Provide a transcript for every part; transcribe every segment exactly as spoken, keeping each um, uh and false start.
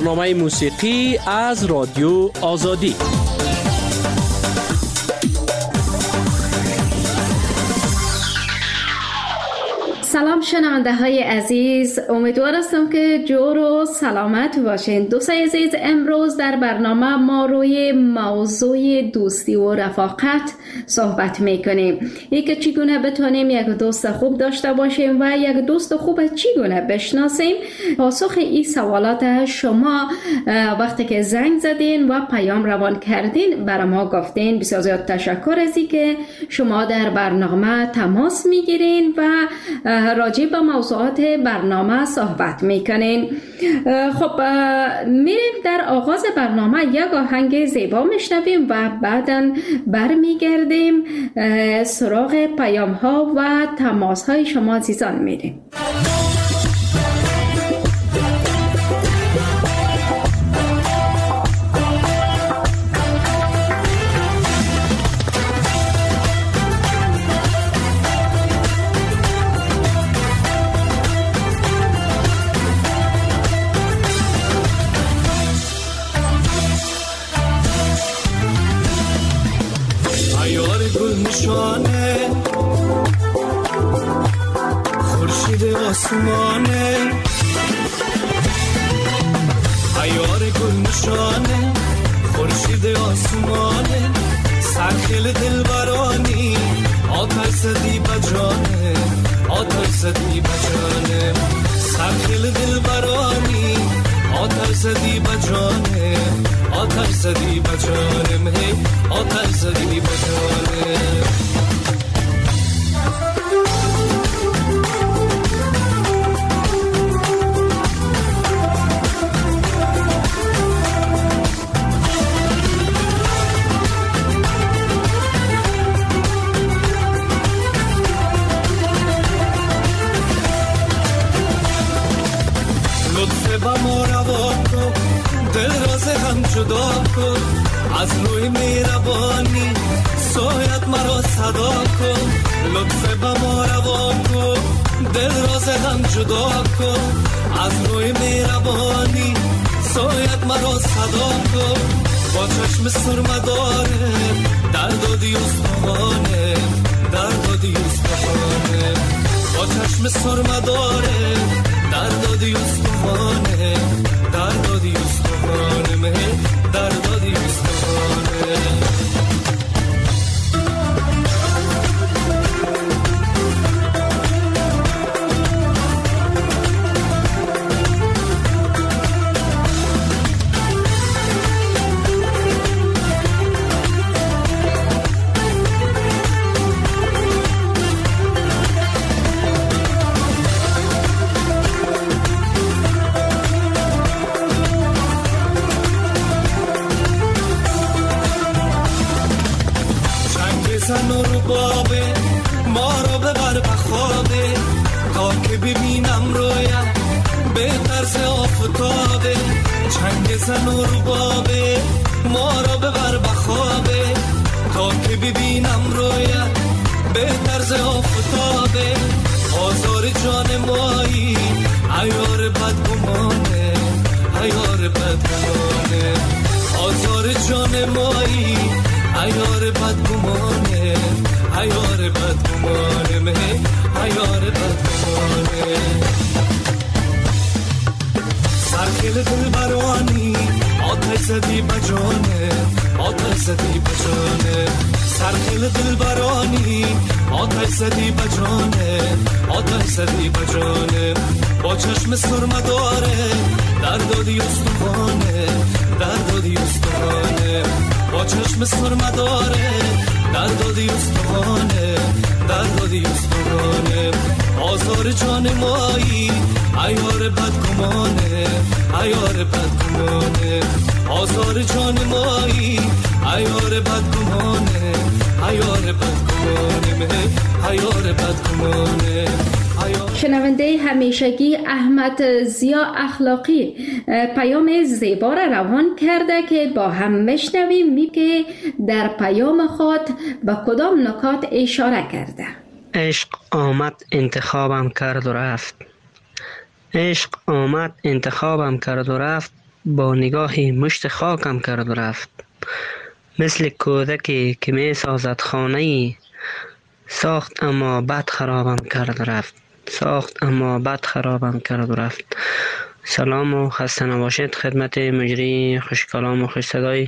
برنامه موسیقی از رادیو آزادی. سلام شنونده های عزیز، امیدوار هستم که جور و سلامت باشین. دوستای عزیز، امروز در برنامه ما روی موضوع دوستی و رفاقت صحبت میکنیم. یک چگونه بتونیم یک دوست خوب داشته باشیم و یک دوست خوب چگونه بشناسیم. پاسخ این سوالات شما وقتی که زنگ زدین و پیام روان کردین برای ما گفتین. بسیار زیاد تشکر از اینکه شما در برنامه تماس میگیرین و راجع به موضوعات برنامه صحبت میکنین. خب میریم در آغاز برنامه یک آهنگ زیبا میشنویم و بعداً برمیگردیم سراغ پیام ها و تماس های شما عزیزان میریم. خورشید آسمانه، عیار گل نشانه، خورشید آسمانه، سرخیل دلبرانی، آتش زدی بجانه، آتش زدی بجانه، سرخیل دلبرانی، آتش زدی بجانه، آتش زدی بجانه، آتش زدی بجانه. جدا کن از روی مهربانی، سایت مرا صدا کن، لطف به ما روا کن، دل راز هم جدا کن از روی مهربانی، سایت مرا صدا کن، با چشم سرمه داره درد و دیوستانه، درد و دیوستانه، با چشم سرمه داره درد و دیوستانه، درد و دیوستانه، مه درد و دیوستانه. زن و ربابه ما را ببر بخوابه تا که ببینم رویت به طرز آفتابه، آزار جان مایی عیار بدگمانه، عیار بدگمانه، آزار جان مایی عیار بدگمانه، عیار بدگمانه، مه عیار بدگمانه. سرخیل دلبرانی، آتش زدی بجانه، آتش زدی بجانه، سرخیل دلبرانی، آتش زدی بجانه، آتش زدی بجانه، با چشم سرمه داره درد و دیوستانه، درد و دیوستانه، با چشم سرمه داره درد و دیوستانه، درد و دیوستانه، آزار جان مایی عیار بدگمانه، عیار بدگمانه، آزار جان مایی عیار بدگمانه، عیار بدگمانه، عیار بدگمانه. شنونده همیشگی احمد ضیا اخلاقی پیام زیبا را روان کرده که با هم میشنویم می که در پیام خود به کدام نکات اشاره کرده. عشق آمد انتخابم کرد و رفت، عشق آمد انتخابم کرد و رفت، با نگاهی مشت خاکم کرد و رفت. مثل کودکی که می سازد خانه‌ای، ساخت اما بد خرابم کرد و رفت. ساخت اما بد خرابم کرد و رفت. سلام و خسته نباشید خدمت مجری خوش کلام و خوش صدای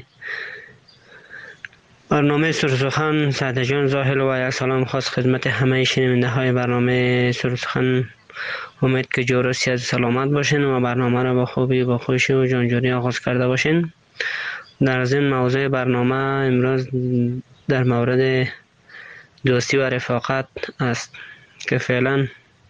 برنامه سرسخن سعد جان زاهل و یک سلام خاص خدمت همه شنونده های برنامه سرسخن. امید که جور و صحت سلامت باشین و برنامه را با خوبی با خوشی و جانجوری آغاز کرده باشین. در از این موضوع برنامه امروز در مورد دوستی و رفاقت است که فعلا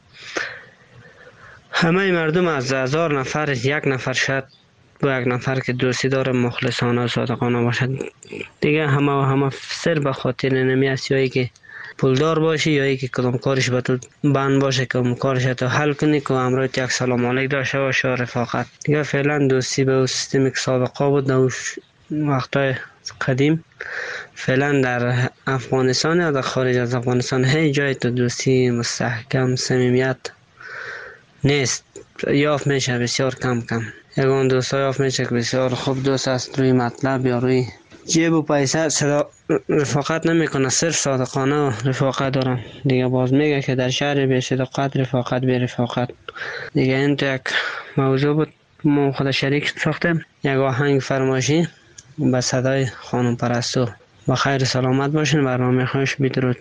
همه مردم از هزار نفر یک نفر شاید با یک نفر که دوستی داره مخلصانه و صادقانه باشد. دیگه همه و همه سر به خاطر نمی است، یا ای که پولدار باشی یا ای که کدام کارش به تو بند باشه که کارش تو حل کنی که امروز یک سلام علیک داشته باشه و رفاقت. دیگه فعلا دوستی به سیستمی که سابقه بود در وقتای قدیم فعلا در افغانستان یا در خارج از افغانستان هیچ جای تو دوستی مستحکم صمیمیت نیست. یافت میشه بسیار کم کم. یگان دوست ها یافت میشه که بسیار خوب دوست است، روی مطلب یا روی جیب و پیسه صدا رفاقت نمیکنه، صرف صادقانه و رفاقت دارم. دیگه باز میگه که در شهر بی صداقت رفاقت بی رفاقت. دیگه این تو یک موضوع بود ما خود شریک ساختیم. یک آهنگ فرمایشی به صدای خانم پرستو. با خیر سلامت باشین. برنامه خوش بدرود.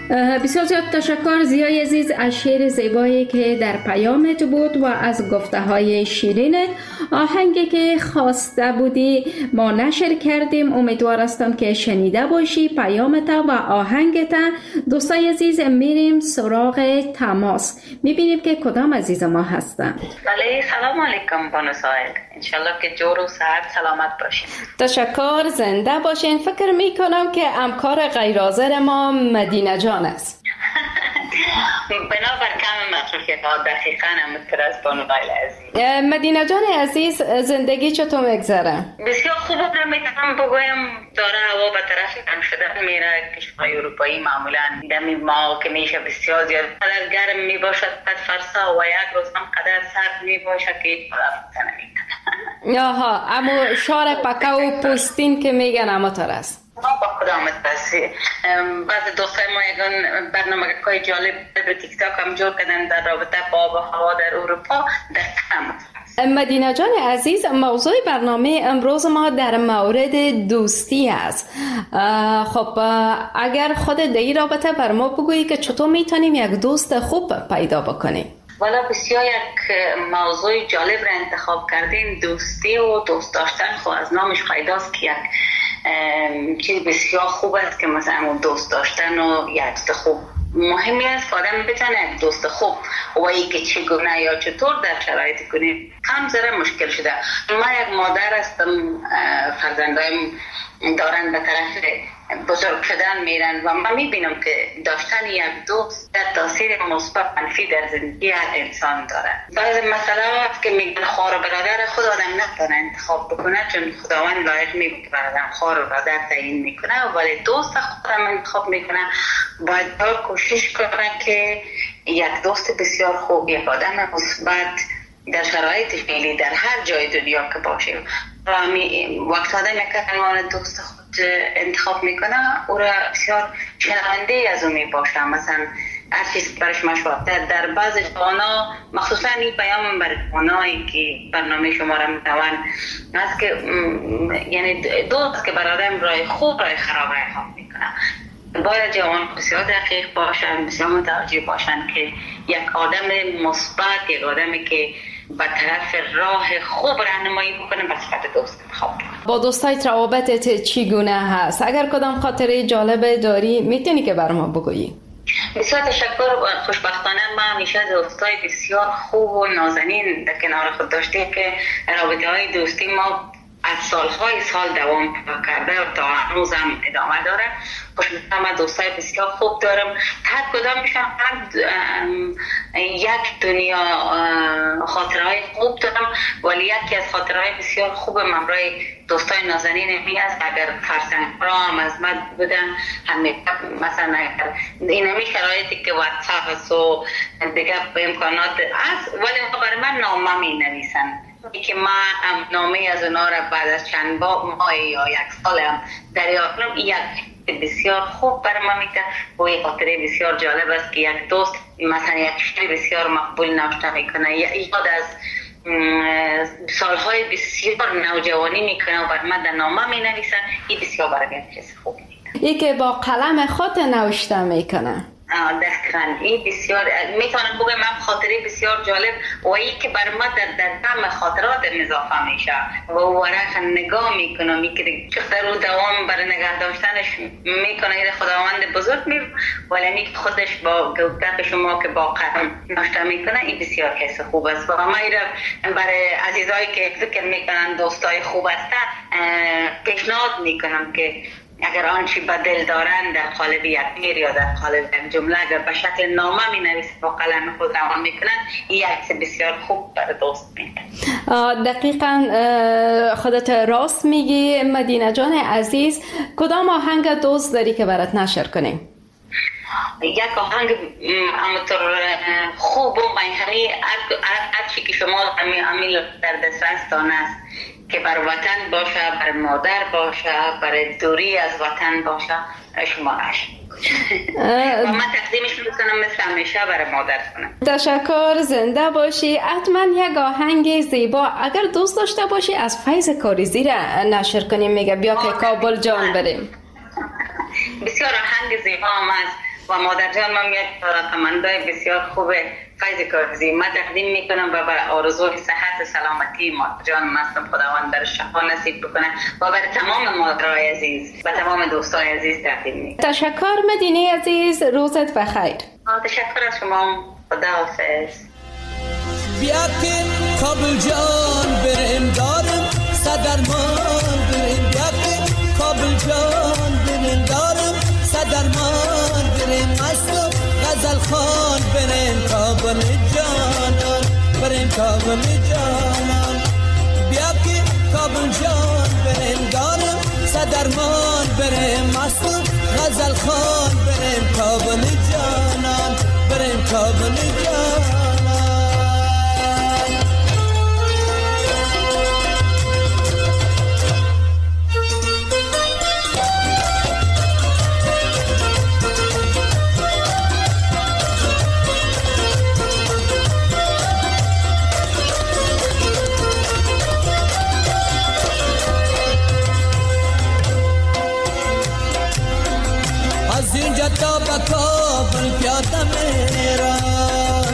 بسیار زیاد تشکر زیای عزیز از شعر زیبایی که در پیامت بود و از گفته های شیرینت. آهنگی که خواسته بودی ما نشر کردیم، امیدوار هستم که شنیده باشی پیامت و آهنگت. دوستای عزیز میریم سراغ تماس، میبینیم که کدام عزیز ما هستند. بله، سلام علیکم بانو سایل، انشالله که جور و صحت سلامت باشین. تشکر، زنده باشین. فکر میکنم که همکار غیر حاضر ما مدینه جان است. بنابر کم مصروفیت ها دقیقاً همونطور از بانو غیل عزیز. مدینه جان عزیز، زندگی چطور میگذره؟ بسیار خوب رو میتونم بگویم داره هوا به طرف گرم شدن میره. کشورهای اروپایی معمولا دمی ما که میشه بسیار زیاد قدر گرم میباشد قد فرسا و یک روز هم قدر سرد میباشد که هیچ قدر نمیتونه. آها، اما شار پکه و پوستین که میگن اما تر است. با خدامت بسی. بعض دوستای ما یکان برنامه که جالب به تیک تاک هم جور کردن در رابطه با آب و هوا در اروپا. در مدینه جان عزیز، موضوع برنامه امروز ما در مورد دوستی است. خب اگر خود در این رابطه بر ما بگویی که چطور میتونیم یک دوست خوب پیدا بکنیم؟ والا بسیار یک موضوع جالب را انتخاب کردین. دوستی و دوست داشتن خب از نامش پیداست که یک چیز بسیار خوب است که مثلا دوست داشتن و یک دوست خوب مهمی است که آدم بتونه یک دوست خوب و ای که چگونه یا چطور در شرایط کنه کم ذره مشکل شده. من یک مادر هستم، فرزندایم دارن به طرف بزرگ شدن میرن و من میبینم که داشتن یک دوست در تاثیر مثبت منفی در زندگی هر انسان داره. بعض مسئله هست که میگن خواهر و برادر خود آدم نتونه انتخاب بکنه، چون خداوند لایق میبینه برادر خواهر و برادر تعیین میکنه، ولی دوست خودم انتخاب میکنه. باید کوشش کنه که یک دوست بسیار خوب، یک آدم مثبت در شرایط فعلی در هر جای دنیا که باشیم و وقت آدم یک دوست خود انتخاب میکنه او را بسیار شنونده از اون میباشه. مثلا هر چیز برش مشورت در بعض جوانا، مخصوصا این پیام برای جوانایی که برنامه شما را میتوان است که یعنی دوست که برادرم رای خوب رای خراب رای خواب میکنه. باید جوان بسیار دقیق باشن، بسیار متوجه باشن که یک آدم مثبت، یک آدمی که به طرف راه خوب راهنمایی بکنه به صفت دوست انتخاب کنه. با دوستایت روابطت چگونه هست؟ اگر کدام خاطره جالب داری میتونی که برام بگویی؟ بسیار تشکر. خوشبختانه ما همیشه دوستای بسیار خوب و نازنین در کنار خود داشتیم که رابطه های دوستی ما از سالهای سال دوام کرده و تا هنوز هم ادامه داره. خوشبختانه دوستای بسیار خوب دارم، هر کدامشان یک دنیا خاطرهای خوب دارم، ولی یکی از خاطرهای بسیار خوب من برای دوستای نازنین می است. اگر فرزند را هم از من بودن همه مثلا این همی شرایطی که واتساپ است و دیگه امکانات است، ولی برای من نامه می نویسن که ما نامه از اونا را بعد از چند ماه یا یک سال هم دریافت کنم. یک بسیار خوب برای ما میده و یک خاطره بسیار جالب است که یک دوست مثلا یک شعر بسیار مقبول نوشته میکنه، یاد از سالهای بسیار نوجوانی میکنه و برای من در نامه مینویسن. این بسیار برای من چیز خوب میده. ای که با قلم خود نوشته میکنه. دقیقاً این بسیار میتونم بگم من خاطره بسیار جالب و این که بر ما در در دم خاطرات اضافه میشه و ورق نگاه میکنم میگه چقدر رو دوام برای نگه داشتنش میکنه. این خداوند بزرگ می ولی می خودش با گفتن شما که با قلم نوشته میکنه این بسیار کیس خوب است. و ما اینا برای عزیزایی که فکر میکنن دوستای خوب هستن پیشنهاد میکنم که اگر آنچه به دل دارن در قالب یک میر یا در قالب یک جمله اگر به شکل نامه می نویسن با قلم خود روان میکنن این عکس بسیار خوب برای دوست میده. دقیقاً خودت راست میگی مدینه جان عزیز. کدام آهنگ دوست داری که برات نشر کنیم؟ یک آهنگ همونطور خوب و منحنی هر چی که شما امیل در دسترستان است که بر وطن باشه، بر مادر باشه، بر دوری از وطن باشه شما عشق و من تقدیمش میکنم مثل همیشه برای مادر کنم. تشکر، زنده باشی. حتما یک آهنگ زیبا اگر دوست داشته باشی از فیض کاریزی را نشر کنیم. میگه بیا که کابل جان بریم. بسیار آهنگ زیبا هم است و مادر جان من یک رقمندای بسیار خوب فیض کارزی من تقدیم میکنم و به آرزوی صحت سلامتی مادر جان مستم خداوند در شفا نصیب بکنه و برای تمام مادرای عزیز و تمام دوستای عزیز تقدیم میکنم. تشکر مدینه عزیز، روزت بخیر. تشکر از شما، خداحافظ. بیا که کابل جان بریم دارم صدرمان بریم، بیا که کابل جان بریم دارم صدرمان بریم، مستو غزل خان بریم کابل جانان بریم کابل جانان، بیا که کابل جان بریم دارم صدرمان بریم، مستو غزل خان بریم کابل جانان بریم کابل جانان. تا به کابل پیاده میرم،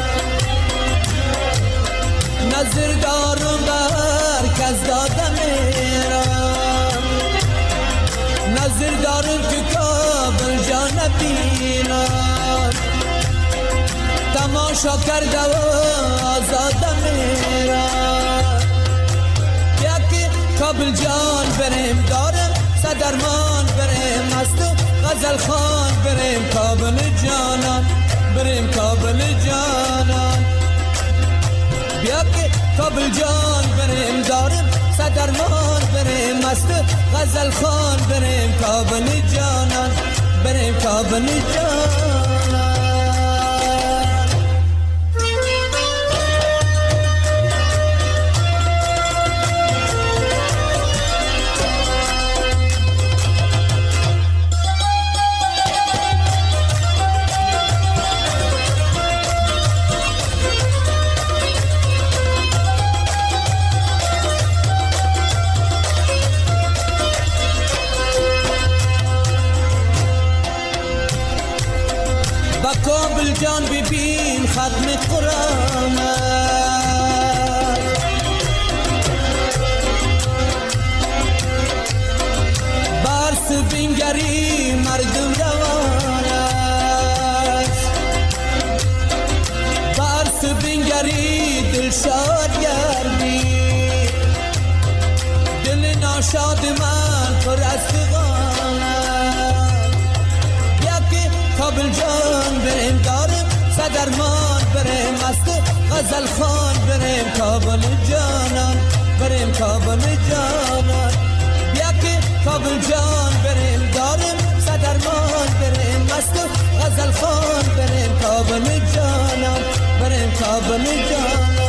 نظر دارم بر کس داده میرم، نظر دارم که کابل جان بینم، تماشا کرده و آزاده میرم، بیا که کابل جان بریم دارم صدرمان بریم، مستو غزل خان بریم کابل جانان بریم کابل جانان، بیا که کابل جان بریم داریم صدرمان بریم، مست غزل خان بریم کابل جانان بریم کابل جانان. کابل جان ببین ختم قرآن برس بینگری مردم روان است، برس بینگری دل شاد گردی، دل ناشاد من پر از فغان است، بیا که کابل جان بریم دارم صدرمان بریم، مست غزل خان بریم کابل جانان بریم کابل جانان، بیا که کابل جان بریم دارم صدرمان بریم، مست غزل خان بریم کابل جانان بریم کابل جانان.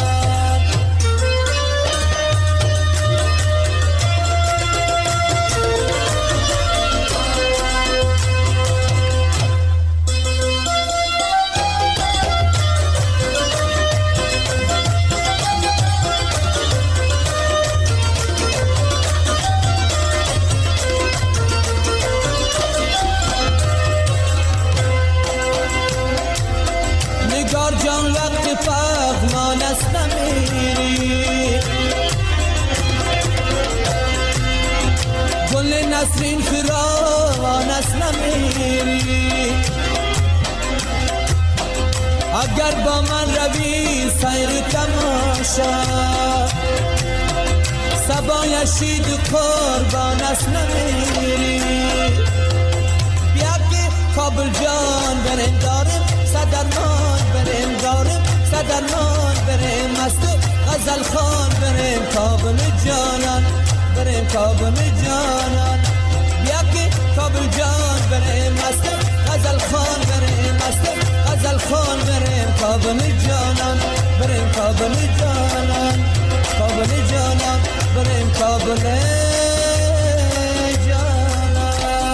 جان وقت فغمان است نمیری، گل نسرین فراوان است نمیری، اگر با من روی سیر تماشا سبای شید قربان است نمیری، بیا که کابل جان بریم دارم صدرمان بریم دارم صدرمان بریم، مست غزل خان بریم کابل جانان بریم کابل جانان، بیا که کابل جان بریم، مست غزل خان بریم، مست غزل خان بریم کابل جانان بریم کابل جانان کابل جانان بریم کابل جانان.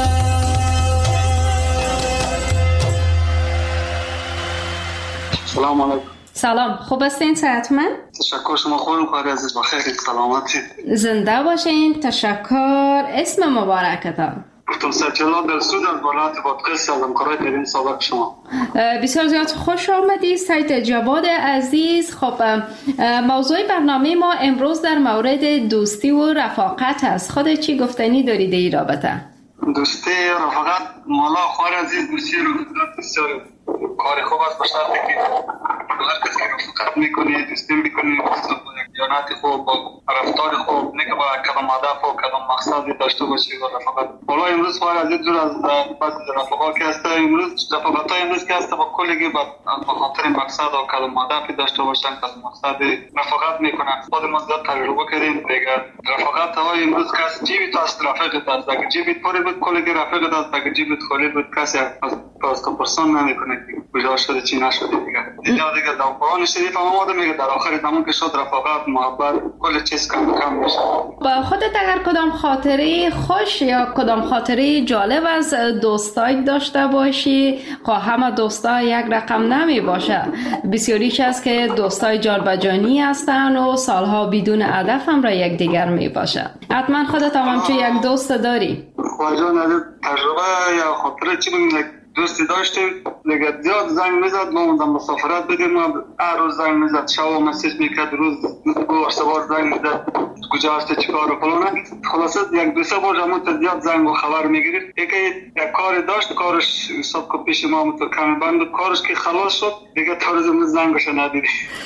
سلام علیکم. سلام، خوب هستین؟ صحتمند؟ تشکر، شما خوبین؟ خواهر عزیز بخیر، سلامتی. زنده باشین. تشکر. اسم مبارکتان؟ گفتم سجلا در سود از ولایت بادغیس از همکارای در این سابق شما. بسیار زیاد خوش آمدید سید جواد عزیز. خب موضوع برنامه ما امروز در مورد دوستی و رفاقت است. خودت چی گفتنی داری در این رابطه؟ دوستی و رفاقت مولا خوار عزیز دوستی رو بسیار کار خوب است. باشد که هر کسی که رفاقت میکنه دوستی میکنه دیانت خوب با رفتار خوب نه که با کدام هدف و کدام مقصدی داشته باشی و رفاقت. حالا امروز خوار عزیز دور از بعض رفاقات که هست امروز رفاقت های امروز که هست با کلگی با خاطر مقصد و کدام هدفی داشته باشن کدام مقصد رفاقت میکنن. خود ما زیاد تجربه کردیم دیگه. رفاقت های امروز که هست جیبی تو است رفیقت است. اگه جیبی پره بود کلگی رفیقت است. اگه جیبی خالی بود کسی از پاست پرسان نمیکنه کجا شده چی نشده دیگه. دیگه دیگه در قرآن شریف هم آمده میگه در آخر زمان که شد رفاقت محبت کل چیز کم کم میشه. با خودت اگر کدام خاطره خوش یا کدام خاطره جالب از دوستای داشته باشی، خواه همه دوستا یک رقم نمی باشه. بسیاریش هست که دوستای جانبجانی هستن و سالها بدون هدف هم را یک دیگر می باشه. حتما خودت هم همچون یک دوست داری. خواه جان از تجربه یا خاطره چی بگیم دوستی داشتیم دیگه زیاد زنگ میزد ما اونجا مسافرت بدیم هر روز زنگ میزد شب مسیج میکرد روز دو سوار زنگ میزد کجا هستی چیکار و فلان. خلاصه یک دو سه بار همون زیاد زنگ و خبر میگیرید. یکی یک کار داشت کارش حساب که پیش ما تو کمی بند کارش که خلاص شد دیگه تا روز امروز زنگش ندیدی.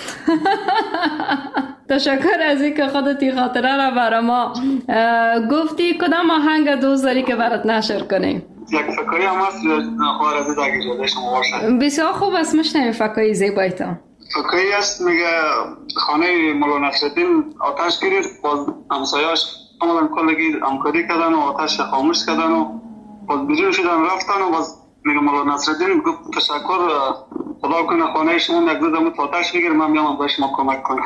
تشکر از اینکه خودت این خاطره را برای ما گفتی. کدام آهنگ دوست داری که برات نشر کنیم؟ یک فکری هم هست خواه عزیز اگه جاده شما باشد. بسیار خوب است مشنویم فکری زیبایی تا. فکری هست میگه خانه مولا نصرالدین آتش گرفت باز همسایه‌اش عملاً کلگی همکاری کردن و آتش خاموش کردن و باز بیرون شدن رفتن و باز میگه مولا نصرالدین گفت تشکر خدا کنه خانه شما یک روز هم آتش بگیر من میام به شما کمک کنم.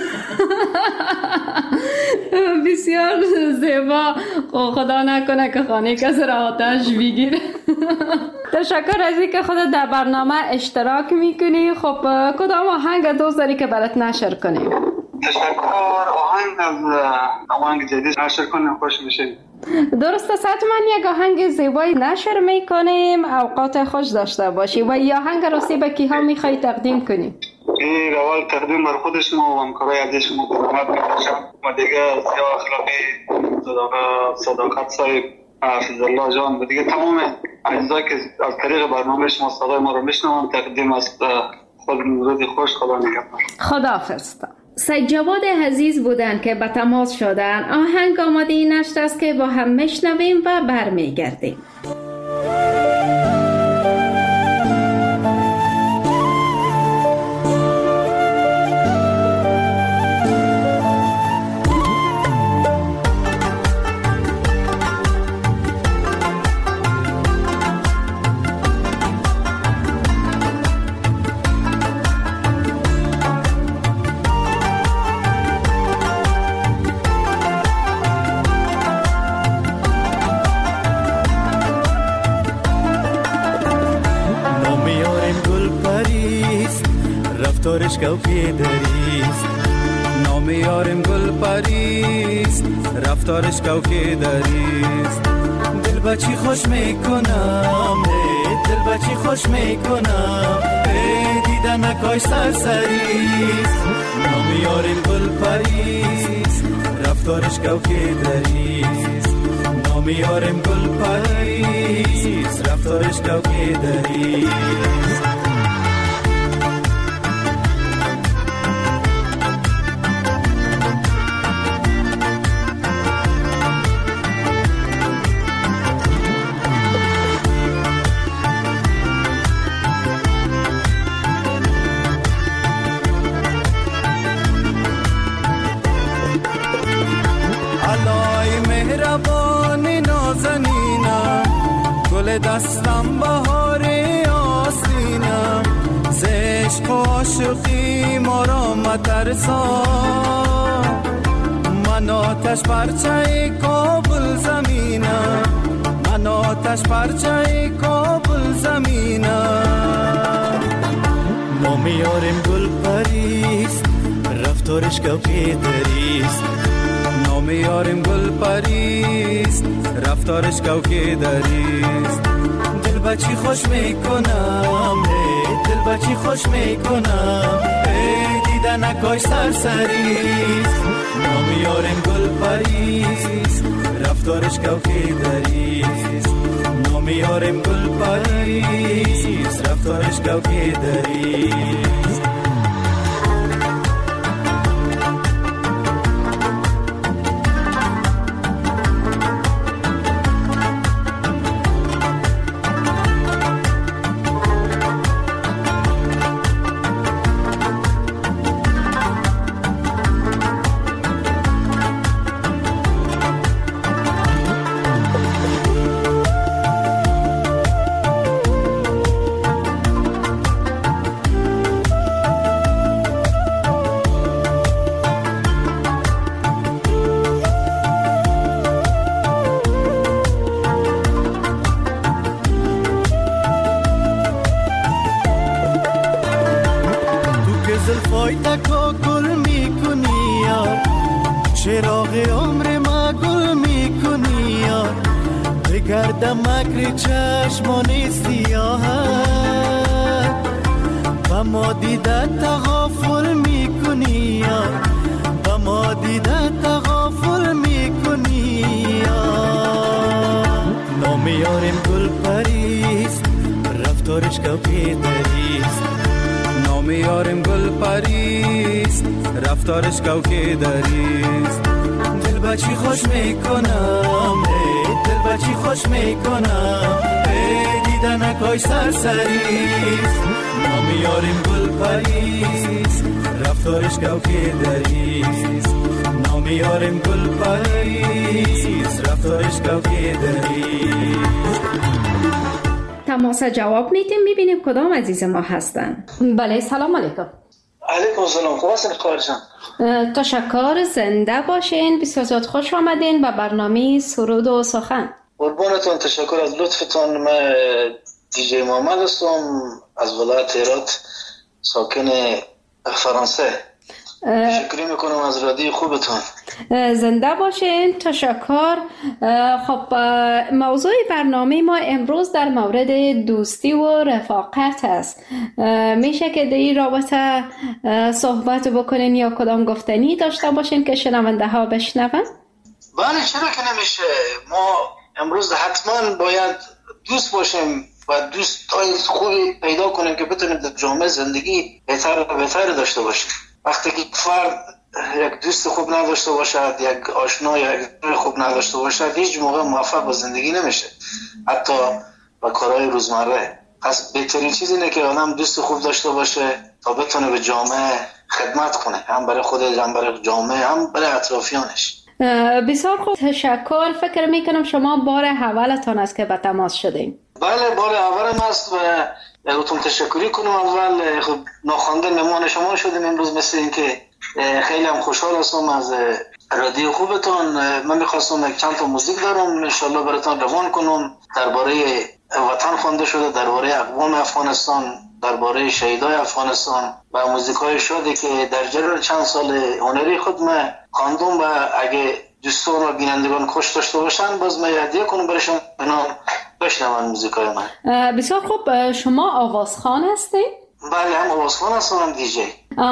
بسیار زیبا. خدا نکنه که خانه کسی را آتش بگیره. تشکر از اینکه خودت در برنامه اشتراک میکنی. خب کدام آهنگ دوست داری که برات نشر کنیم؟ تشکر. آهنگ از آهنگ جدید نشر کنیم خوش میشه. درست است. حتما یک آهنگ زیبایی نشر میکنیم اوقات خوش داشته باشی. و یا آهنگ راستی به کیها میخوای تقدیم کنی؟ این اول تقدیم بر خود شما و همکارای عزیز شما خدمت میکنم و دیگه سیاه اخلاقی صداقت صاحب حافظ الله جان و دیگه تمام عزیزایی که از طریق برنامه شما صدای ما رو میشنوم تقدیم است. خود روز خوش. خدا نگهدار. خداحافظ. سید جواد عزیز بودن که به تماس شدن. آهنگ آماده این نشت است که با هم میشنویم و برمیگردیم. رفتارش کوکی دریست نام یارم گل پریست رفتارش کوکی دریست دل بچی خوش میکنم دل بچی خوش میکنم دیدن نکاش سرسریست نام یارم گل پریست رفتارش کوکی دریست نام یارم گل پریست رفتارش کوکی دریست دستم بهار آسینم زشق و عاشقی ما را مترسا من آتش پرچه کابل زمینم من آتش پرچه کابل زمینم نام یارم گل پریست رفتارش کوکی دریست نام نام یارم گل پریست رفتارش کوکه دریست دل بچی خوش میکنم دل بچی خوش میکنم دیدن نکاش سرسریست نام یارم گل پریست رفتارش کوکه دریست نام یارم گل پریست رفتارش کوکه دریست زلفای تکا گل میکنی یار چراغ عمر ما گل میکنی یار بگردم مکر چشمان سیاهت و ما دیدت تغافل میکنی یار و ما دیدت تغافل میکنی یار نام یارم گل پریست رفتارش کوکه دریست نام یارم گل پریست رفتارش کوکه دریست دل بچی خوش میکنم دل بچی خوش میکنم دیدن نکاش سرسریست نام یارم گل پریست رفتارش کوکه دریست نام یارم گل پریست رفتارش کوکه دریست. تماس جواب میتیم ببینیم کدام عزیز ما هستن. بله سلام علیکم. علیکم سلام. خوب هستین خواهرشان؟ تشکر، زنده باشین. بسیار زیاد خوش آمدین به برنامه سرود و سخن. قربانتون، تشکر از لطفتون. من دیجی محمد هستم از ولایت هرات، ساکن فرانسه. تشکر میکنم از رادیو خوبتون. زنده باشین. تشکر. خب موضوع برنامه ما امروز در مورد دوستی و رفاقت است. میشه که در این رابطه صحبت بکنین یا کدام گفتنی داشته باشین که شنونده ها بشنون؟ بله، چرا که نمیشه. ما امروز حتما باید دوست باشیم و دوستای خوبی پیدا کنیم که بتونیم در جامعه زندگی بهتر و بهتر داشته باشیم. وقتی که فرد یک دوست خوب نداشته باشد، یک آشنا یا یک خوب نداشته باشد، هیچ موقع موفق به زندگی نمیشه، حتی با کارهای روزمره. پس بهترین چیز اینه که آدم دوست خوب داشته باشه تا بتونه به جامعه خدمت کنه، هم برای خودش، هم برای جامعه، هم برای اطرافیانش. بسیار خوب، تشکر. فکر میکنم شما بار اولتان است که به تماس شدین. بله، بار اولم است و ازتون تشکری کنم. اول خب ناخوانده مهمان شما شدیم امروز، مثل این که خیلی هم خوشحال هستم از رادیو خوبتون. من میخواستم یک چند تا موزیک دارم انشالله براتون روان کنم، درباره وطن خوانده شده، درباره اقوام افغانستان، درباره شهیدای افغانستان و موزیکای شده که در جریان چند سال هنری خود من خواندم و اگه دوستان و بینندگان خوش داشته باشن باز من هدیه کنم برشون بنام بشنون موزیکای من. بسیار خوب. شما آوازخوان هستید؟ بله، هم آوازخوان هستم هم دیجی.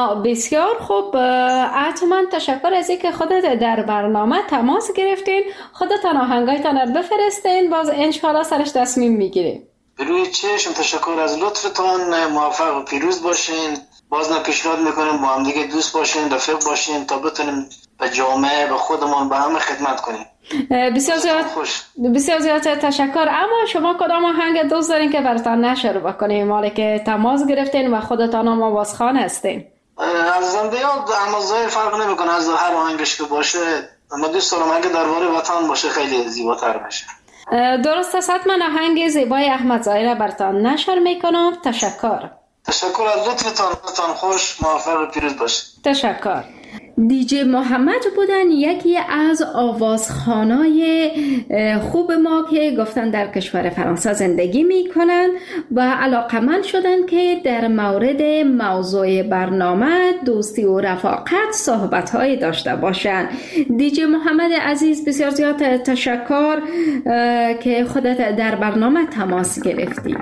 بسیار خوب. حتما تشکر از اینکه خودت در برنامه تماس گرفتین. خودتان آهنگایتان رو بفرستین، باز انشاءالله سرش تصمیم میگیریم. بروی چشم. تشکر از لطفتان. موفق و پیروز باشین. باز نه پیشنهاد میکنیم با هم دیگه دوست باشین، رفیق باشین تا بتونیم به جامعه، به خودمون، به همه خدمت کنیم. بسیار زیاد بسیار زیاد تشکر. اما شما کدام آهنگ دوست دارین که براتون نشر بکنیم، مالی که تماس گرفتین و خودتان هم آوازخوان هستین؟ از زنده یاد امازای فرق نمیکنه، از هر آهنگش که باشه. ما دوست دارم اگه درباره وطن باشه خیلی زیباتر بشه. درست است. من آهنگ زیبای احمد ظاهر براتون نشر میکنم. تشکر. تشکر از لطفتان. لطفتان خوش، موفق و پیروز باشید. تشکر. دیجی محمد بودن، یکی از آوازخوانای خوب ما که گفتن در کشور فرانسه زندگی میکنن و علاقمند شدن که در مورد موضوع برنامه دوستی و رفاقت صحبت‌های داشته باشن. دیجی محمد عزیز، بسیار زیاد تشکر که خودت در برنامه تماس گرفتی.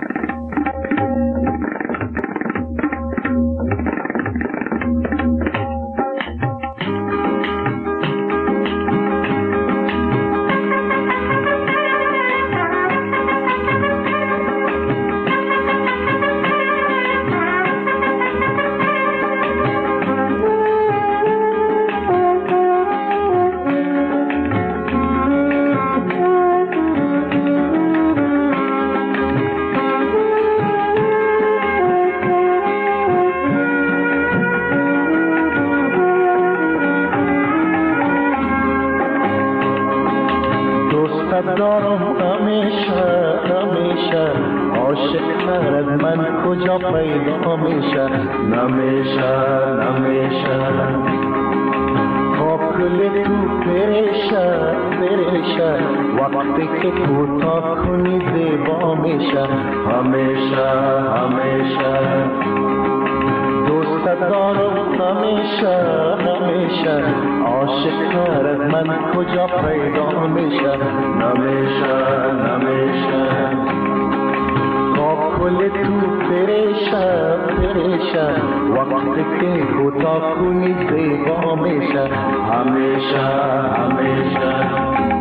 دارم همیشه همیشه عاشق تر از من کجا پیدا میشه نمیشه نمیشه کل تو پریشه پریشه وقتی که کوتاه کنی زیبا میشه همیشه همیشه دوست دارم همیشه همیشه عاشق تر از من کجا پیدا میشه نمیشه نمیشه کل تو پریشه پریشه وقتی که کوتاه کنی زیبا میشه همیشه همیشه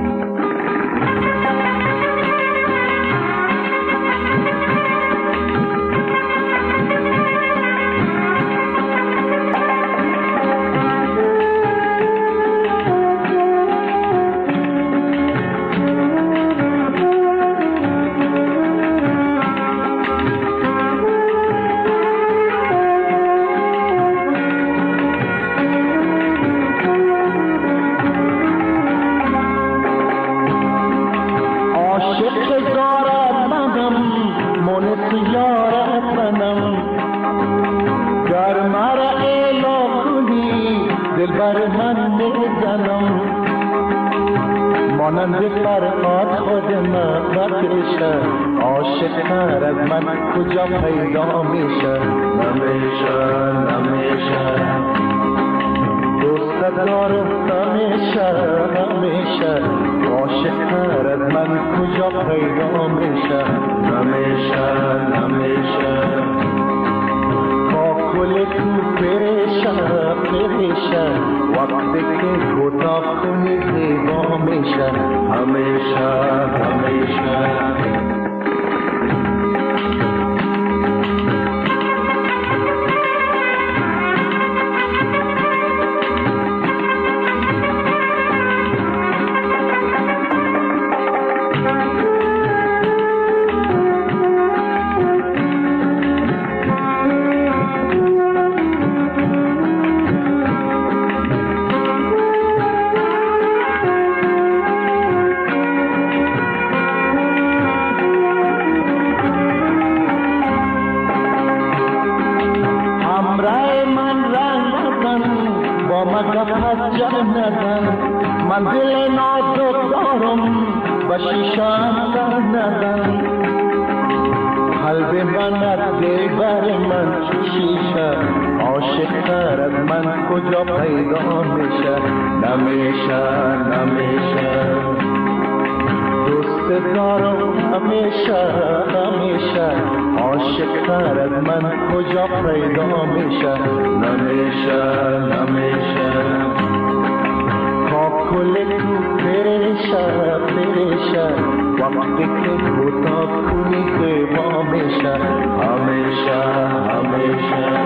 مانند فرقات خود من بکشه عاشق تر از من کجا پیدا میشه نمیشه نمیشه دوست دارم همیشه همیشه عاشق تر از من کجا پیدا میشه نمیشه نمیشه کل تو پریشه پریشه وقتی که کوتاه کنی زیبا میشه همیشه همیشه منزل نازک دارم با شیشان در ندن قلب من از دلبر من شیشه عاشق تر از من کجا پیدا میشه نمیشه نمیشه دوست دارم همیشه همیشه عاشق تر از من کجا پیدا میشه نمیشه نمیشه کل تو پریشه پریشه وقتی که کوتاه کنی زیبا میشه همیشه همیشه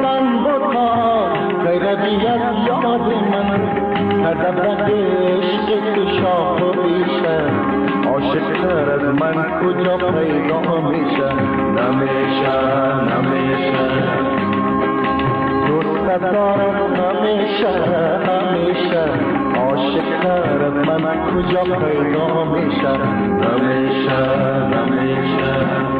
بودن بوتا غیربیت یاد من کردم رد عشق تو شاخ و ریشه عاشق‌تر از من کجا پیدا میشه نمیشه نمیشه دوست دارم همیشه همیشه عاشق‌تر از من کجا پیدا میشه نمیشه نمیشه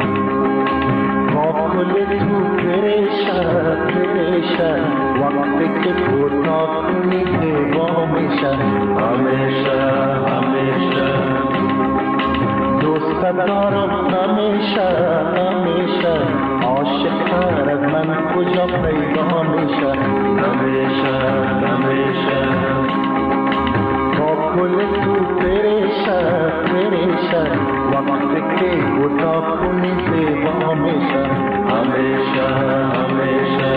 با کل تو پریشه پریشه وقتی که کوتاه کنی زیبا میشه همیشه همیشه دوست دارم همیشه همیشه عاشق‌تر از من کجا پیدا میشه همیشه همیشه با کل تو پریشه پریشه وقتی که کوتاه کنی زیبا میشه همیشه همیشه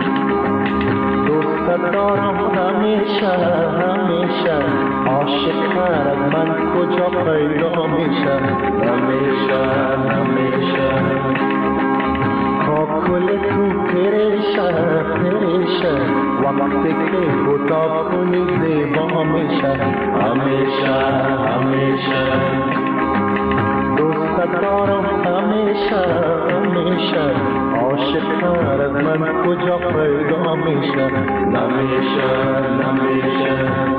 دوست دارم همیشه همیشه عاشق‌تر از من کجا پیدا میشه همیشه همیشه با کل تو پریشه پریشه وقتی که کوتاه کنی زیبا میشه همیشه همیشه دوست دارم همیشه همیشه عاشق‌تر از من کجا پیدا میشه نمیشه نمیشه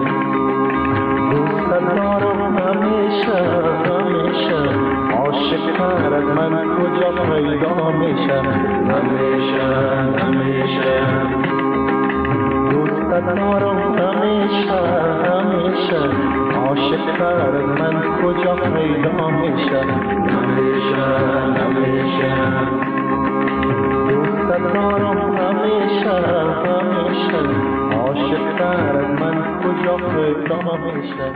دوست دارم همیشه همیشه عاشق‌تر از من کجا پیدا میشه نمیشه نمیشه دوست دارم همیشه همیشه عاشق‌تر از من کجا پیدا میشه نمیشه نمیشه دوست دارم همیشه همیشه عاشق‌تر از من کجا پیدا میشه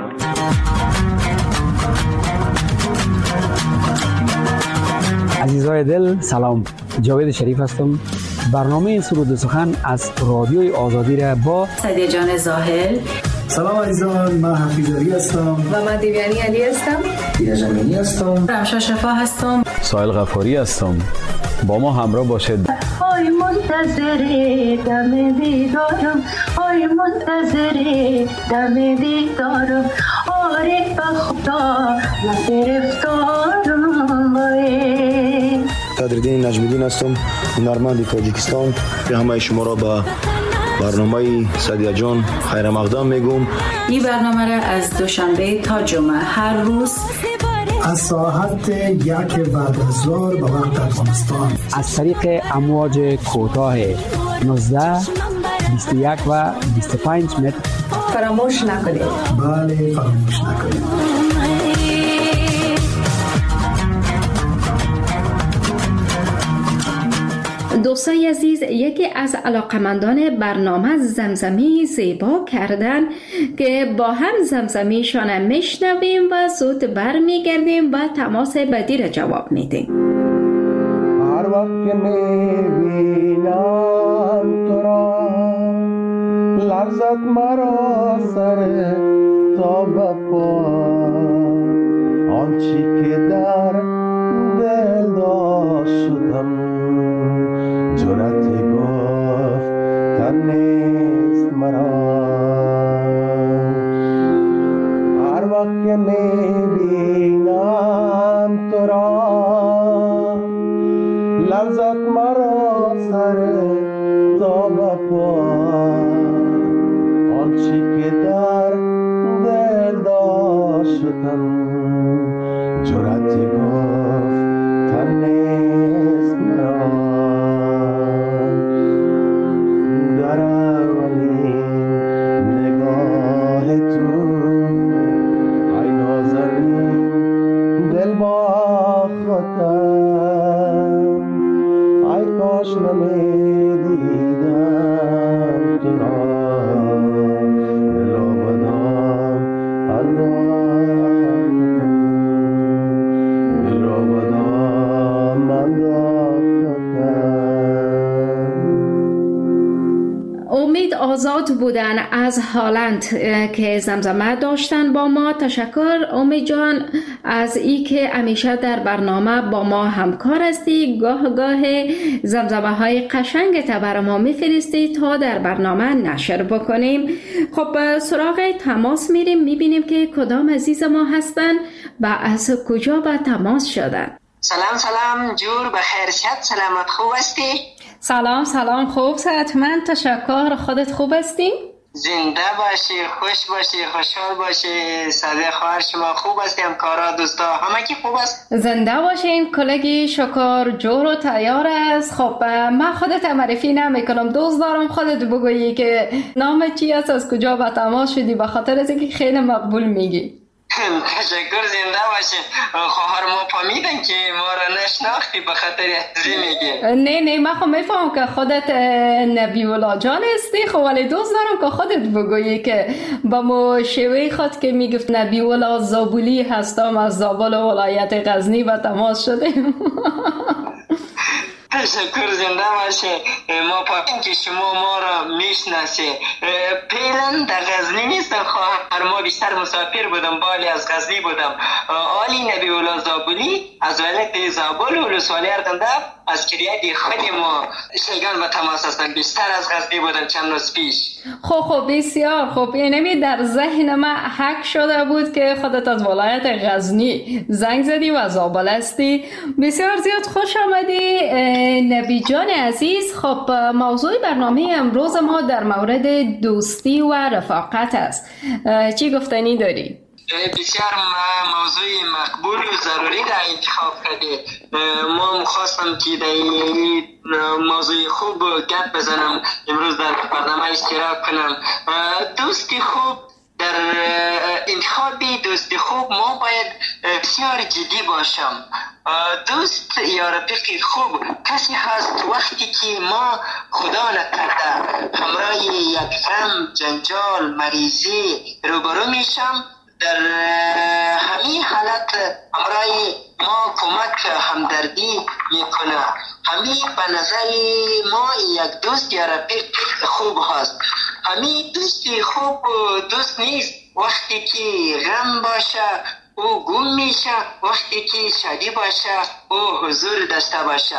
عزیزای دل سلام، جاوید شریف هستم. برنامه سرود و سخن از رادیوی آزادی را با سعدیه جان زاهل. سلام عزیزان، من حفیظ علی هستم و من دیویانی علی هستم. دیده جمینی هستم. رمشا شفا هستم. سایل غفاری هستم. با ما همراه باشید. آی منتظر دم دیدارم، آی منتظر دم دیدارم، آره به خدا من گرفتارم وای. قدردین نجم‌الدین هستم، هنرمند تاجیکستان. به همه شما را به برنامه سعدیه جان خیر مقدم میگم. این برنامه را از دوشنبه تا جمعه هر روز از ساعت یک بعد از ظهر به وقت افغانستان از طریق امواج کوتاه نوزده، بیست و یک و بیست و پنج متر فراموش نکنید. بله فراموش نکنید. دوستای عزیز، یکی از علاقمندان برنامه زمزمی زیبا کردن که با هم زمزمیشان میشنویم و زود برمیگردیم و تماس بعدی را جواب میدیم. هر وقت که میبینم تو را لرزد مرا سر تا بپا، آنچی که در دل داشتم جرأت گفتن نیست مرا. هر وقت که میبینم تو را لرزد مرا سر تا بپا، آنچی که در دل داشتم جرأت گفتن نیست مرا. در اولین نگاه تو ای نازنین دل باختم، ای کاش نمیدیدم تو را دل آبادان انداختم، دل آبادان انداختم. امید آزاد بودن از هالند که زمزمه داشتن با ما. تشکر امید جان از ای که همیشه در برنامه با ما همکار هستی. گاه گاه زمزمه های قشنگ تا برای ما میفرستی تا در برنامه نشر بکنیم. خب سراغ تماس میریم، میبینیم که کدام عزیز ما هستن و از کجا به تماس شدن. سلام سلام جور بخیر شد، سلامت خوب هستی؟ سلام سلام خوب صحتمند، تشکر. خودت خوب هستی؟ زنده باشی، خوش باشی، خوشحال باشی. صدای خواهر شما خوب هستی؟ همکارا دوستا همه کی خوب است؟ زنده باشین. کلگی شکر جور و تیار است. خب من خودت معرفی نمیکنم، دوست دارم خودت بگویی که نام چی است، از کجا به تماس شدی، به خاطر از اینکه خیلی مقبول میگی. تشکر، زنده باشین. خواهر ما فهمیدن که ما را نشناختی به خاطر ازی میگی. نه نه من خب میفهم که خودت نبی الله جان هستی، خب ولی دوست دارم که خودت بگویی که با مو شوی خود که میگفت نبی الله زابلی هستم، از زابل ولایت غزنی و تماس شدیم. تشکر، زنده باشه. ما پاکیم که شما ما را میشناسی. پیلن در غزنی نیستم خواهر، ما بیشتر مسافر بودم، بالی از غزنی بودم. آلی نبی الله زابلی از ولایت زابل ولسوالی اردنده از کریت خود ما شیگان به تماس هستن، بیشتر از غزنی بودم چند روز پیش. خب خب بسیار خوب. اینمی در ذهن من حک شده بود که خودت از ولایت غزنی زنگ زدی و زابل هستی. بسیار زیاد خوش آمدی نبی جان عزیز. خب موضوع برنامه امروز ما در مورد دوستی و رفاقت است. چی گفتنی داری؟ بسیار موضوع مقبول و ضروری را انتخاب کردی. ما خواستم که در این موضوع خوب گپ بزنم، امروز در برنامه اشتراک کنم. دوستی خوب، در انتخاب دوستی خوب ما باید بسیار جدی باشم. دوست یا رفیق خوب کسی هست وقتی که ما خدا نکرده همراه یک غم، جنجال، مریضی روبرو میشم، در همین حالت همراه ما کمک همدردی میکنه. همین به نظر ما یک دوست یا رفیق خوب هست. همین دوستی خوب دوست نیست وقتی که غم باشه او گم میشه، وقتی که شادی باشه او حضور داشته باشه.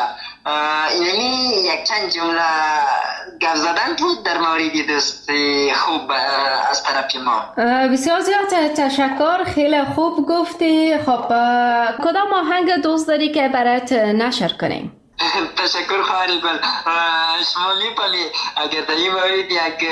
اینمی یک چند جمله گفت زدن بود در مورد دوست خوب از طرف ما. بسیار زیاد تشکر، خیلی خوب گفتی. خب کدام آهنگ دوست داری که برات نشر کنیم؟ تشکر خواهری بل. شما می‌پلی اگر در این مورد یک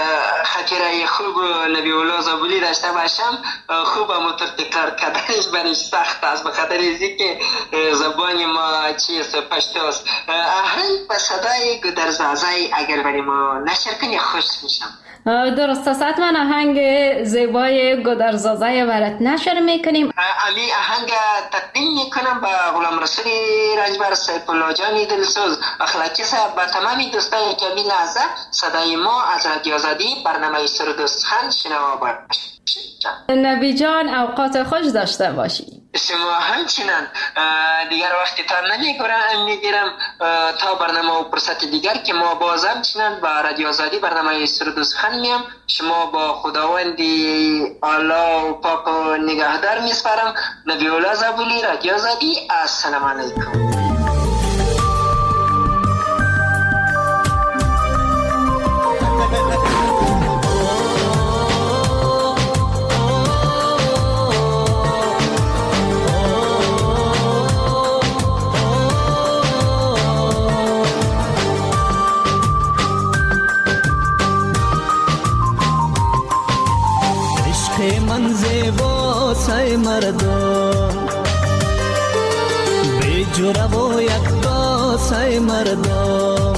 خاطره خوب نبی الله زابلی داشته باشم، خوب هم تکرار کردنش برش سخت است به خاطر اینکه که زبان ما چیست، پشتو است. آهنگ به صدای گودرزازای اگر برای ما نشر کنی خوش میشم. درست است، من آهنگ زیبای گودرزازای برات نشر میکنیم. علی آهنگ تقدیم میکنم به غلام رسول رجبر سیف الله جان دلسوز اخلاقی صاحب، به تمامی دوستای کمی لحظه صدای ما از رادیو آزادی برنامه سرود و سخن شنوا باشید. نبی جان اوقات خوش داشته باشی. شما همچنان. دیگر وقتی تا نمیگیرم میگیرم تا برنامه و فرصت دیگر که ما باز همچنان با رادیو آزادی برنامه سرود و سخن میم. شما با خداوندی الله و پاک و نگهدار میسپارم. نبی الله زابلی، رادیو آزادی. السلام علیکم. من زیبا سای مردم بی جوره و یکتا سای مردم،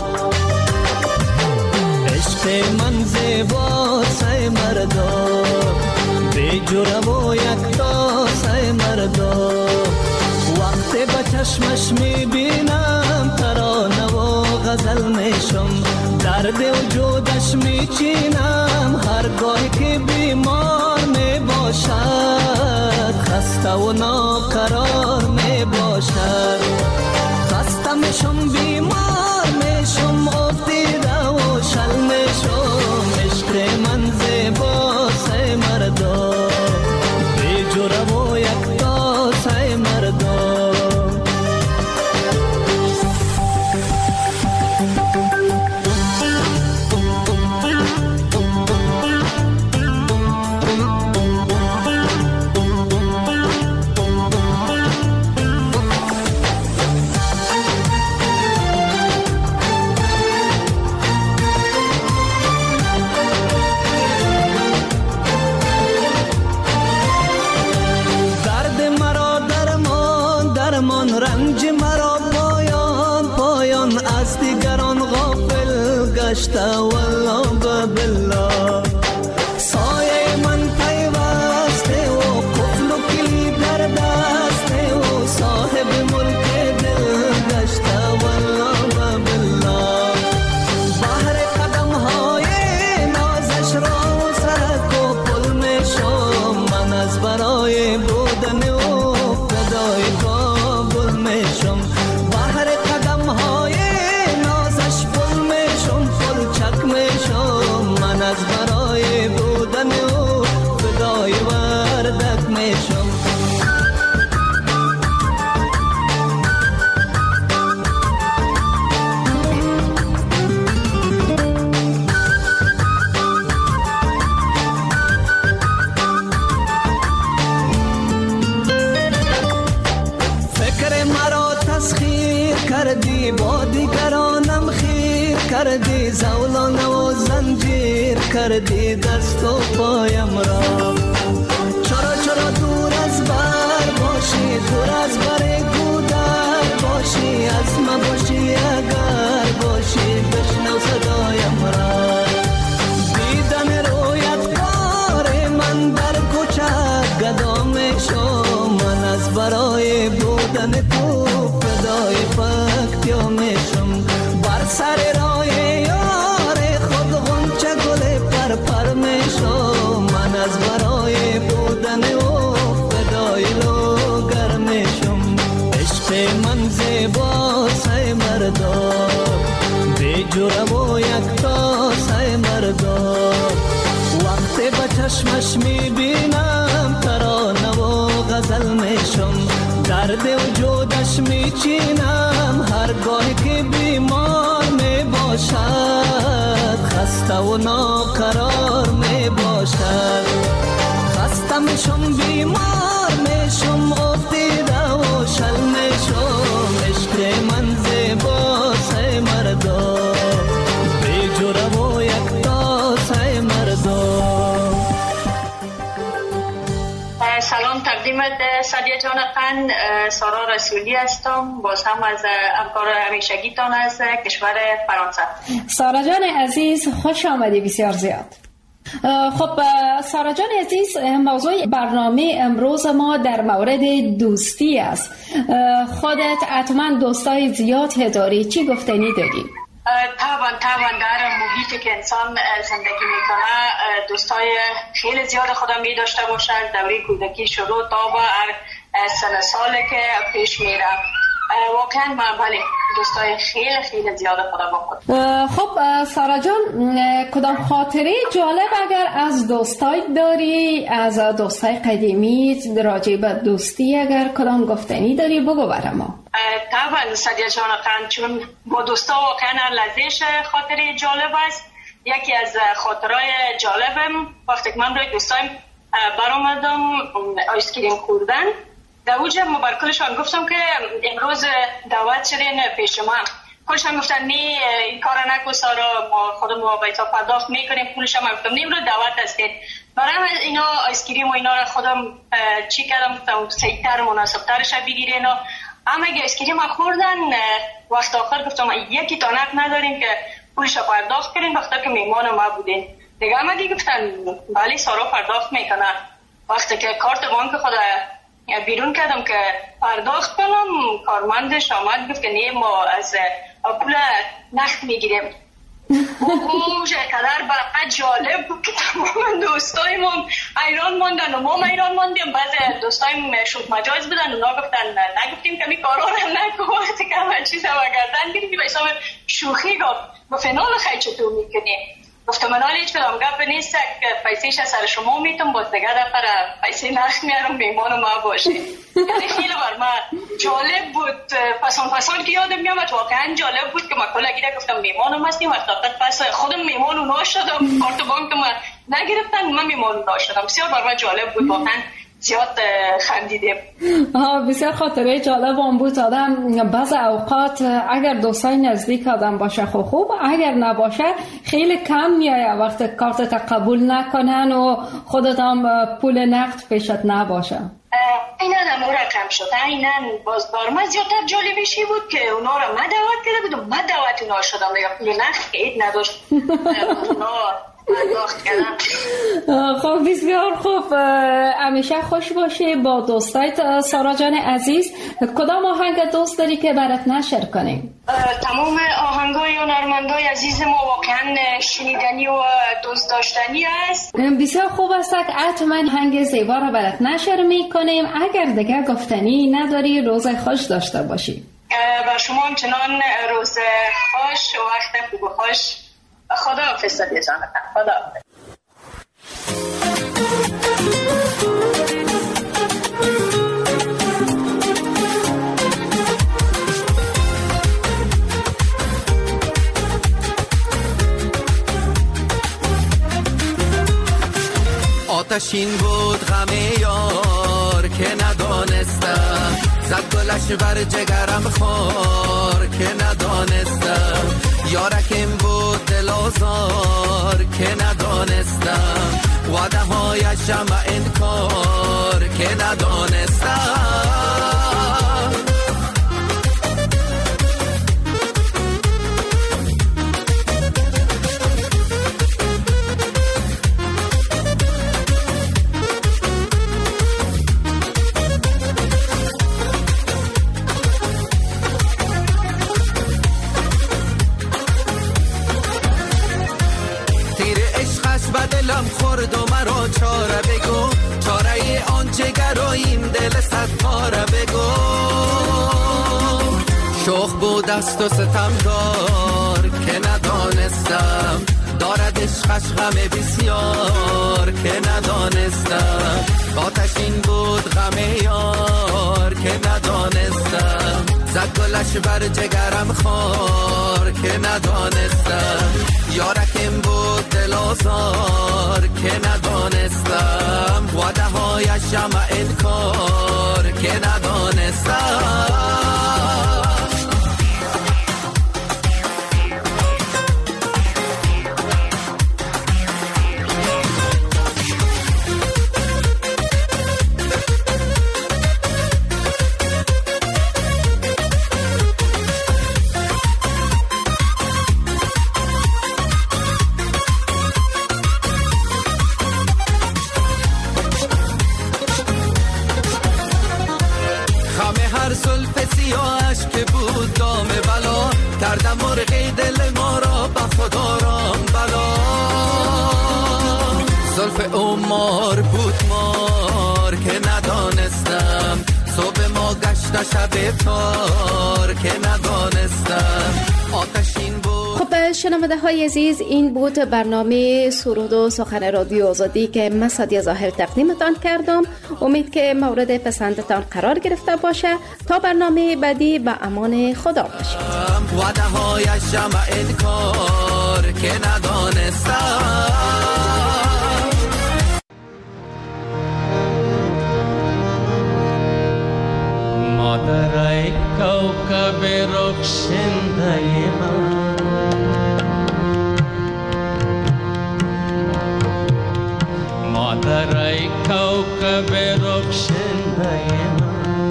عشق من زیبا سای مردم بی جوره و یکتا سای مردم. وقتی با چشمش میبینم ترانه و غزل میشم، درد وجودش میچینم هرگاه که بیمار می باشد، خسته و ناقرار می باشد. خسته میشم بیمار میشم افتیده و شل میشم، گشته والله بالله سایه من پیوسته و قفل و کلید در دسته و صاحب ملک دل گشته والله بالله بحر قدم های نازش را سرک و پل می شم من از برای بودن و فدای کابل می شم بحر قدم های نازش پل می شم پل چک می شم من از برای بودن و فدای وردک می شم کردی با دیگرانم خیر کردی زولان و زنجیر کردی دست و پایم را چرا چرا دور از بر باشی دور از بر گودر باشی از ما باشی اگر باشی بشنو صدایم را دیدن رویت کار من در کوچه گدا می شم من از برای بودن تو فدای پاکتیا میشم بر سر راه یار خود غنچه گل پر پر میشم من از برای بودن او فدای لوگر میشم عشق من زیبا سای مردا بی جرم و یکتا سای مردا وقتی به چشمش میبینم ترانه و غزل میشم درد وجودش میچینم هرگاه که بیمار می باشد خسته و ناقرار می باشد خسته میشم بیمار میشم افتیده و شل میشم عشق من زیبا سای مردا بی جرم و یکتا سای مردا سلام تقدیمت سادیا جان خان سارا رسولی هستم باز هم از همکار همیشگیتان از کشور فرانسه. سارا جان عزیز خوش آمدی بسیار زیاد. خب سارا جان عزیز موضوع برنامه امروز ما در مورد دوستی است. خودت حتما دوستای زیاد داری، چی گفتنی داری؟ طبعا طبعا در محیطی که انسان زندگی میکنه دوستای خیلی زیاد خودم می داشته باشد دوره کودکی شروع تا به هر سن ساله که پیش میره واقعا بله دوستای خیلی خیلی زیاد خودم با خود. خب سارا جان کدام خاطره جالب اگر از دوستای داری از دوستای قدیمی راجع به دوستی اگر کدام گفتنی داری بگو برام. طبعا سادیا جان خان چون با دوستا واقعا لذیذ خاطره جالب است. یکی از خاطرهای جالبم وقتی که من روی دوستایم برآمدم آیسکریم خوردن در اوجه ما بر کلشان گفتم که امروز دعوت شدین پیش ما کلشان گفتن نه این کار نکو سارا ما خودمون با بیتا پرداخت میکنیم پولشان من گفتم نیم رو دعوت هستید برای اینا آیسکریم و اینا رو خودم چی کردم گفتم سیتر مناسبترش بگیرین اما اگه آیسکریم خوردن وقت آخر گفتم یکی تانک نداریم که پولش پرداخت کنین وقتا که میمان ما بودین دیگه همه دیگه گفتن بله سارا پرداخت میکنه وقتی که کارت بانک خود بیرون کردم که پرداخت کنم کارمندش آمد گفت که نه ما از پول نقد میگیریم اوه قدر برای جالب بود که تمام دوستایمون ایران موندن و ما ایران موندیم بعضی دوستایم شد مجاز بودن اونا گفتن نگفتیم که می کاران نکو وقتی که همه چیز رو گردن گیریم به حساب شوخی گفت گفت نال خیلی چطور میکنی گفتم من حالا هیچ کدام گپ نیست که پیسیش از سر شما میتونم باز دیگه دفعه پیسی نخ میارم میمان ما باشه یعنی خیلی بر من جالب بود پسان پسان که یادم میامد واقعا جالب بود که ما کلا گیره گفتم میمانم هستیم وقتا پس خودم میمان اونا شدم کارت بانک ما نگرفتن من میمان اونا شدم بسیار بر من جالب بود واقعا زیاد خندیدیم. ها بسیار خاطره جالب هم بود. آدم بعض اوقات اگر دوستای نزدیک آدم باشه خوب خوب اگر نباشه خیلی کم میایه وقت کارت قبول نکنن و خودت هم پول نقد پیشت نباشه. اینا هم رقم شد. اینا باز برام زیادتر جالبیشی بود که اونا را من دعوت کرده بودم، من دعوت اونا شدم دیگه، پول نخ اید نداشت اونا خب بسیار خوب. همیشه خوش باشی با دوستایت. سارا جان عزیز، کدام آهنگ دوست داری که برات نشر کنیم؟ تمام آهنگای هنرمندای عزیز ما واقعا شنیدنی و دوست داشتنی است. بسیار خوب است که حتما آهنگ زیبا را برات نشر میکنیم. اگر دیگه گفتنی نداری روز خوش داشته باشی. با شما همچنان روز خوش و وقت خوب و خوش. خدا حافظ سادیه جان. خدا حافظ. آتشین بود غم یار که ندانستم، زد گلش بر جگرم خار که ندانستم، یارکم بود دل آزار که ندانستم، وعده هایشم انکار که ندانستم. دلم خورد و مرا چاره بگو، چاره آن جگراییم دل صد پاره بگو. شوخ بود است و ستمدار که ندانستم، دارد عشقش غم بسیار که ندانستم. آتشین بود غم یار که ندانستم، زد گلش بر جگرم خار که ندانستم، یارکم بود دل آزار که ندانستم، وعده هایشم انکار که ندانستم. کردم مرغی دل ما را با خدا رام بلا، زلف عمر بود مار که ندانستم، صبح ما گشت شب تار که ندانستم، آتشین بود. خب شنونده های عزیز، این بود برنامه سرود و سخن رادیو آزادی که من سادیه ظاهر تقدیمتان کردم. امید که مورد پسندتان قرار گرفته باشه. تا برنامه بعدی به امان خدا باشید. وعده هایشم انکار که ندانستم. مادرای کوكب رخشنده من، مادرای کوكب رخشنده من،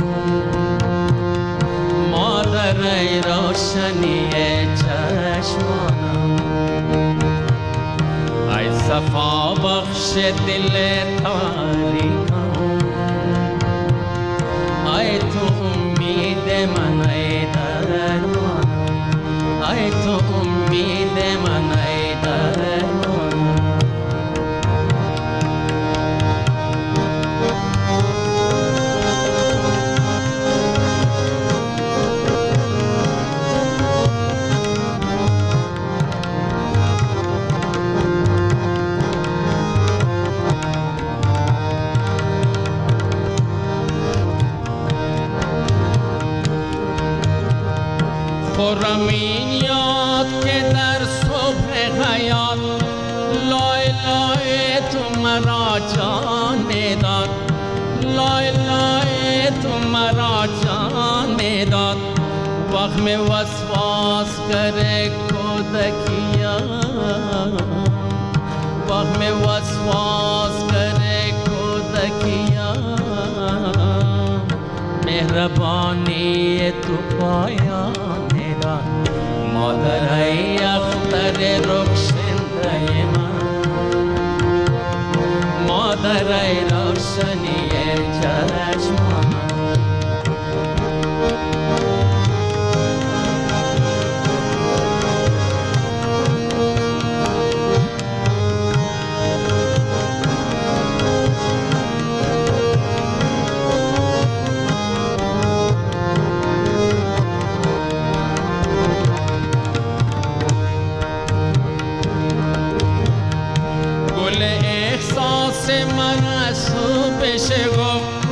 مادرای روشنی چشمانم، ای صفا بخش دل تاریکم، ای تو امید من، ای درمان، ای تو امید من، ای درمان. خورم این یاد که در صبح حیات لای لای تو مرا جان داد، لای لای تو مرا جان داد، وقت میں وسواس کرے کودکیا، وقت میں وسواس کرے کودکیا. نمایان داد مادرای اختر رخشنده من مادرای روشنی چشمان من از تو بشه گفت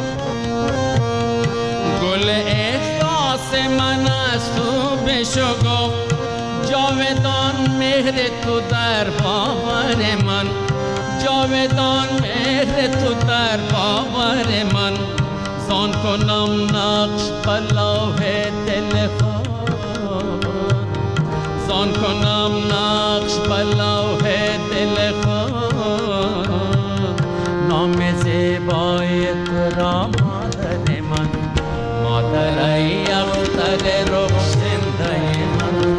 گل احساس من از تو بشه گفت جاودان مهر تو در باور من جاودان مهر تو در باور من زان کنم نقش بلوه دل خود زان کنم نقش بلوه دل خود نام زیبای تو را مادر من مادرای اختر رخشنده من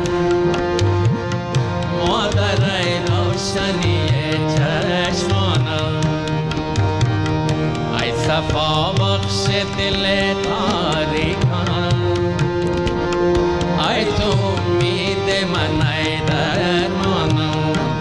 مادرای روشنی چشمانم ای صفا بخش دل تاریکان ای تو امید من ای درمانم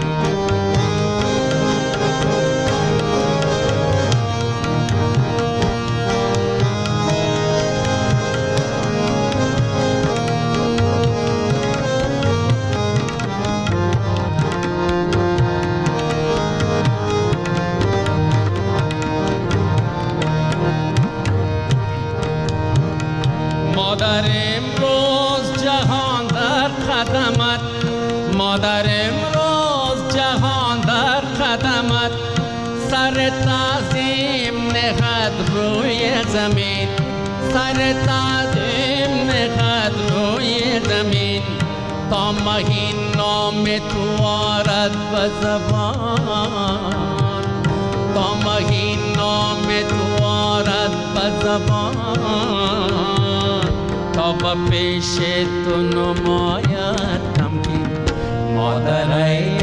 مادر امروز جهان در قدمت مادر امروز جهان در قدمت سر تعظیم نهد روی زمین سر تعظیم نهد روی زمین تا مهین نام تو آرد به زبان تا مهین نام تو آرد به زبان تا به پیش تو نماید تمکین مادرای